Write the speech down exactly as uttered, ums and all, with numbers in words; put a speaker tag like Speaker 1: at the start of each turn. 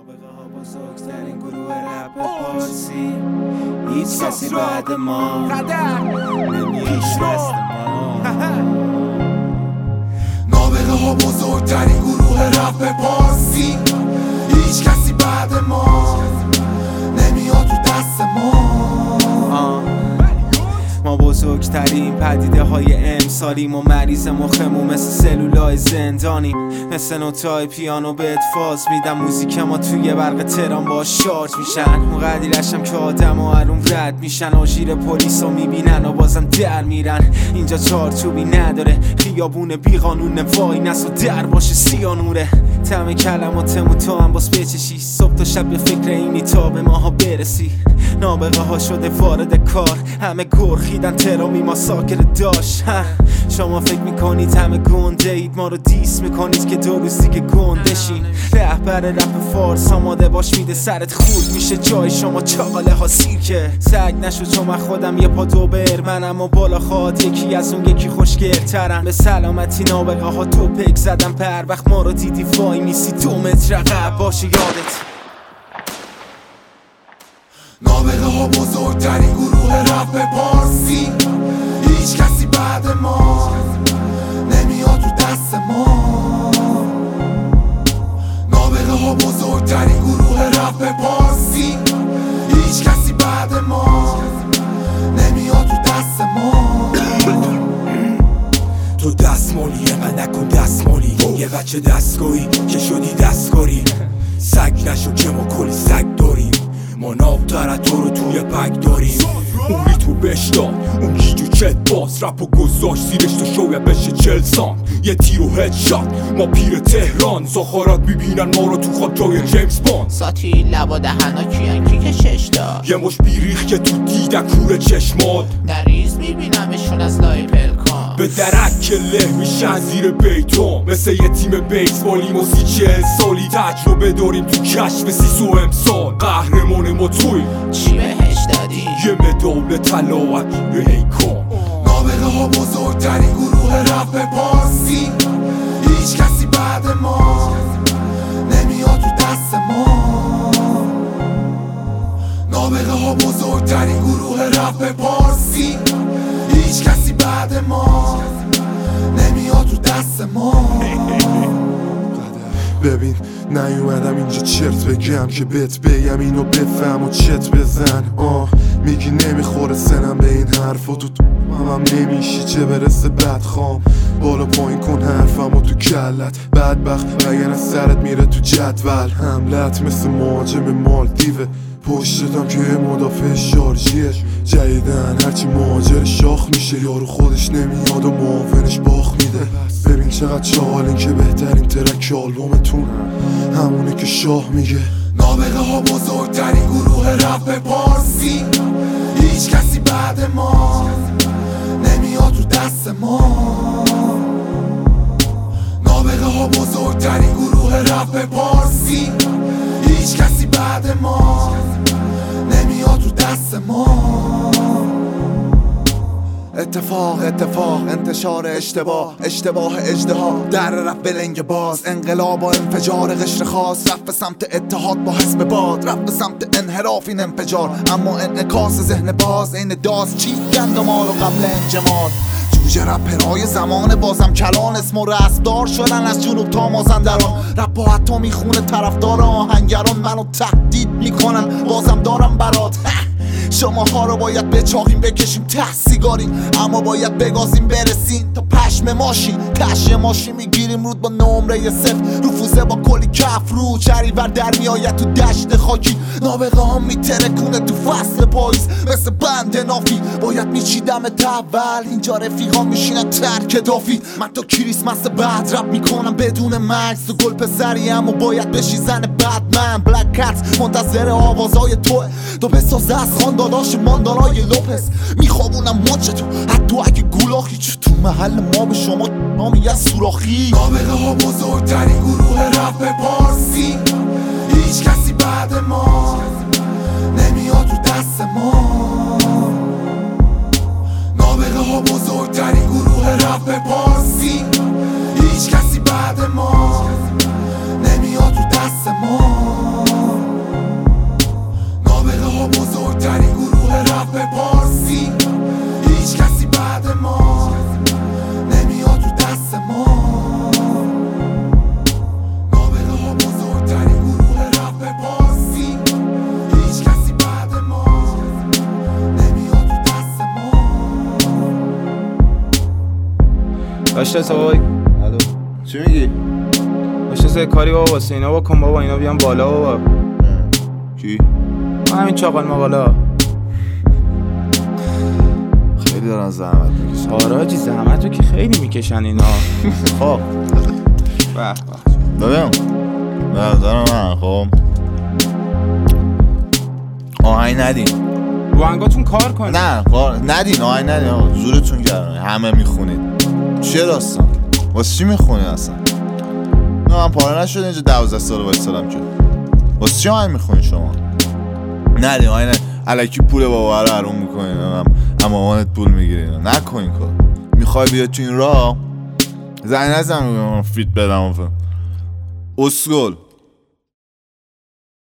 Speaker 1: نابغه ها بزرگترین گروه رپ پارسی، هیچ کسی بعد ما نمیشه دست ما.
Speaker 2: نابغه ها بزرگترین گروه رپ پارسی، هیچ کسی بعد ما نمیاد تو دست ما.
Speaker 1: ما بزرگترین پدیده های امسالیم و مریض مخمون مثل سلولای زندانی، مثل نوتای پیانو بهت فاز میدم. موزیک ما توی برق تهران با شارژ میشن، اون قدیرشم که آدم و علوم رد میشن. آژیر پلیس رو میبینن و بازم در میرن. اینجا چارچوبی نداره، خیابون بیقانون وای نس و در باشه سیانوره. تم کلماتمو تو هم باز بچشی، صبح تا شب به فکر اینی تا به ماها برسی. نابغه ها شده وارد کار، همه گرخیدن ترامی ما ساکر داشت. شما فکر میکنید همه گنده اید، ما رو دیس میکنید که دو روز دیگه گندشین. رهبر رپ فارس آماده باش میده سرت خورد میشه جای شما چاقاله ها سیرکه. سگ نشو چون من خودم یه پا دو برمنم و بالا خواد یکی از اون یکی خوشگلترم. به سلامتی نابغه ها دو پک زدم پر وقت ما رو دیدی وای میسی دو متر عقب باشه یادت.
Speaker 2: نابغه ها بزرگترین گروه رپ پارسی، هیچ کسی بعد ما نمیاد تو دست ما. نابغه ها بزرگترین گروه رپ پارسی، هیچ کسی بعد ما نمیاد تو دست ما.
Speaker 3: تو دستمالی من نکن دستمالی، یه بچه دستگاهی که شدی دستکاری. سگ نشو که ما کلی سگ داریم، ما ناب داره تو رو توی پک داریم. اون ریتمو بشتاد اون گیجو چت باز، رپو گذاشت زیرش تو شویه بشه چل سانت. یه تیر و هد شات ما پیر تهران، زخارات میبینن ما رو تو خواب جای جیمز باند.
Speaker 4: ساتی لبا دهنا کیان کی که شش دار،
Speaker 3: یه مش بیریخ که تو دیدن کوره چشمات.
Speaker 4: نریز میبینمشون از لای پلکان،
Speaker 3: به درک که له میشن زیر بیتون. مثل یه تیم بیسبالی ما سی چهل سالی تجربه داریم تو کشف سیس و امسال. قهرمان ما توی
Speaker 4: چی بهش دادی؟
Speaker 3: یه مدال طلا به هیکان.
Speaker 2: نابغه ها بزرگترین گروه رپ پارسی، هیچ کسی بعد ما نمیاد تو دست ما. نابغه ها بزرگترین گروه رپ پارسی، هیچ کسی بعد ما نمیاد تو دست ما.
Speaker 5: ببین نیومدم اینجا چرت بگم که بهت بگم اینو بفهم و چت بزن. آه میگی نمیخوره سنم به این حرفا، تو هم نمیشی چه برسه بدخوام. بالا پایین کن حرفمو تو کلت بدبخت وگرنه سرت میره تو جدول. حملت مثل مهاجم مالدیوه، پشتتم که مدافع شارژیه. جدیدن هرچی مهاجر شاخ میشه، یارو خودش نمیاد و معاونش باخ میده. ببین چقدر چالین که بهترین ترک آلبومتون همونه که شاه میگه.
Speaker 2: نابغه ها بزرگترین گروه رپ پارسی، هیچ کسی بعد ما نمیاد تو دست ما. نابغه ها بزرگترین گروه رپ پارسی، هیچ کسی بعد ما نمیاد تو دست ما. اتفاق اتفاق انتشار اشتباه، اشتباه اژدها در رفت به لنگ باز. انقلاب و انفجار قشر خاص، رفت به سمت اتحاد با حزب باد، رفت به سمت انحراف این انفجار. اما انعکاس ذهن باز این داز چی گند و مال و قبل انجماد. جوجه رپرهای زمان بازم کلان، اسم و رسمدار شدن از جنوب تا مازندران. رپ و حتی میخونه طرفدار آهنگران، منو تهدید میکنن بازم دارم برات. شماها رو باید بچاقیم بکشیم ته سیگاریم، اما باید بگازیم برسیم تا پشم ماشین. تشه ماشین میگیریم رود با نمره صفر، رفوزه با کلی کف رو چریور در میآید تو دشت خاکی. نابغه ها میترکونه تو فصل پاییز مثل بند نافی، باید میچیدم اول. اینجا رفیقا میشینن ترک دافی، من تا کریسمس بعد رپ میکنم بدون مکس. تو گل پسریم و باید بشی زن بد من. بلک کت منتظر آوازای توه، تو بساز از خان داداش ماندالای لوپس. میخوابونم مچ تو حتی اگه گولاخی، چه تو محل ما به شما نامی از سوراخی. نابغه ها بزرگترین گروه رپ پارسی، هیچ کسی بعد ما نمیاد تو دست ما. نابغه ها بزرگترین گروه رپ پارسی، هیچ کسی بعد ما نمیاد تو دست ما.
Speaker 6: باشرس بابا.
Speaker 2: الو چی میگی؟
Speaker 6: باشرس یه کاری بابا واسه اینا بکن بابا، اینا بیان بالا بابا.
Speaker 2: کی؟
Speaker 6: همین چاقال مقالا.
Speaker 2: خیلی دارن زحمت میکشن.
Speaker 6: آره حاجی زحمت رو که خیلی میکشن اینا.
Speaker 2: خب
Speaker 6: به به
Speaker 2: ببین به نظر من خب آهنگ ندین
Speaker 6: رو انگاتون کار کنید.
Speaker 2: نه کار ندین آهنگ ندین آقا، زورتون گرمه، همه میخونید. چیه داستان؟ واسه چی میخونید اصلا؟ نه من پاره نشد اینجا دوازده سال وایسادم که واسه چی آهنگ میخونید شما؟ ندین آهنگ ندین، الکی پول بابا رو حروم میکنین، اما مامانت پول میگیرین، نکنین کار. میخوای بیاد تو این راه زنگ نزن فیت بدم اسکول